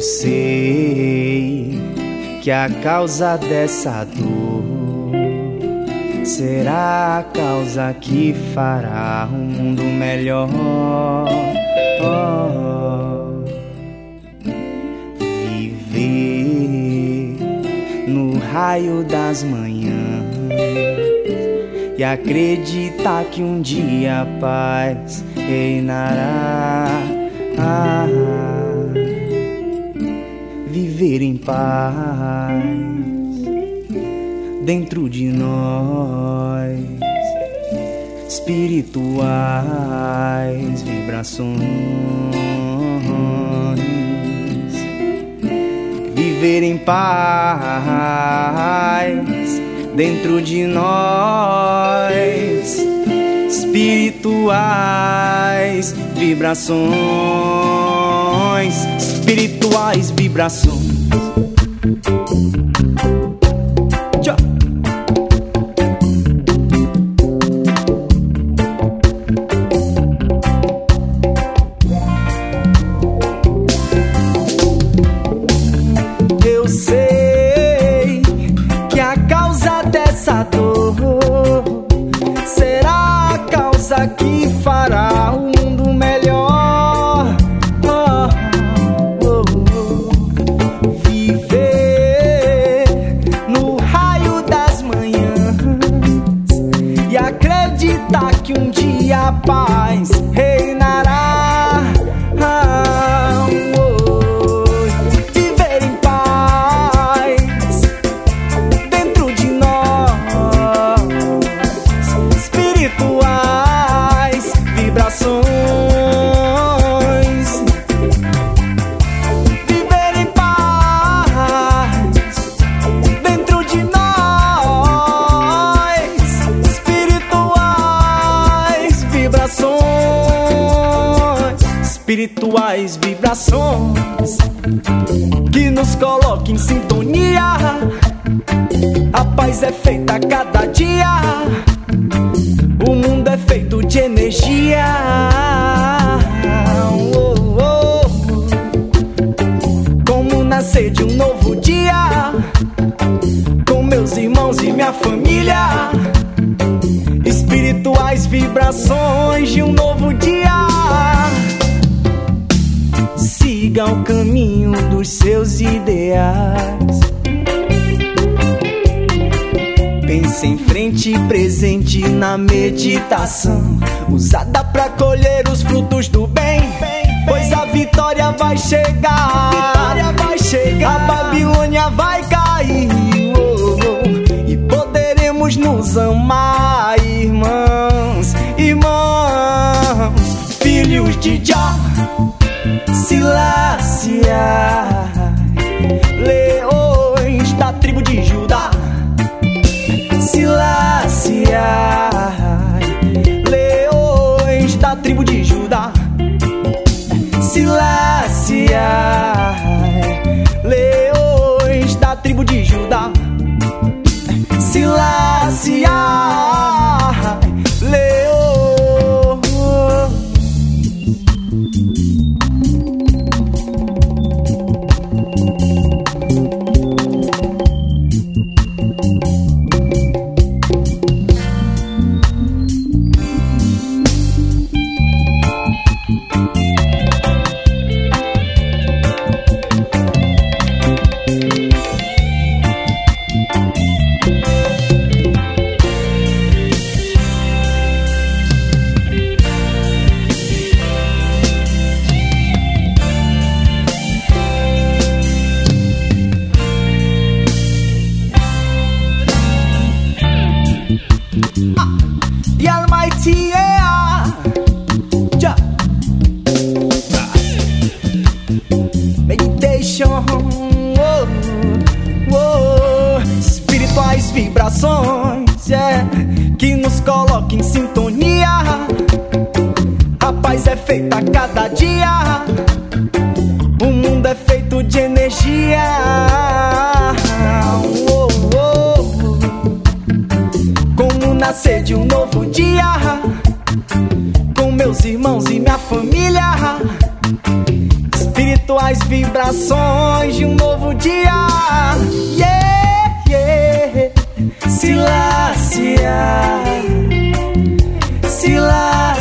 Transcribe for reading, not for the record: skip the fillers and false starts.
sei que a causa dessa dor será a causa que fará um mundo melhor. Viver no raio das manhãs e acreditar que um dia a paz reinará. Viver em paz dentro de nós, espirituais vibrações. Viver em paz dentro de nós, espirituais vibrações, espirituais vibrações. Eu sei que a causa dessa dor será a causa que fará o mundo melhor. Viver no raio das manhãs e acreditar que um dia a paz reinará. Viver em paz dentro de nós, espirituais vibrações. Viver em paz dentro de nós, espirituais vibrações, espirituais vibrações que nos coloquem em sintonia. A paz é feita a cada dia, o mundo é feito de energia. Como nascer de um novo dia, com meus irmãos e minha família, espirituais vibrações de um novo dia. Siga o caminho dos seus ideais, pense em frente e presente na meditação, usada pra colher os frutos do bem, pois a vitória vai chegar, a Babilônia vai cair, e poderemos nos amar, irmãos, filhos de Jah, Silácia, leões da tribo de Judá. Silácia, leões da tribo de Judá. Silácia, leões da tribo de Judá. Silácia, leões. The Almighty, yeah. Jah. Meditation, espirituais vibrações, yeah, que nos coloquem em sintonia. A paz é feita a cada dia, o mundo é feito de energia. Como nascer de um novo dia, com meus irmãos e minha família, espirituais vibrações de um novo dia. Yeah, yeah. Silácia, Silácia.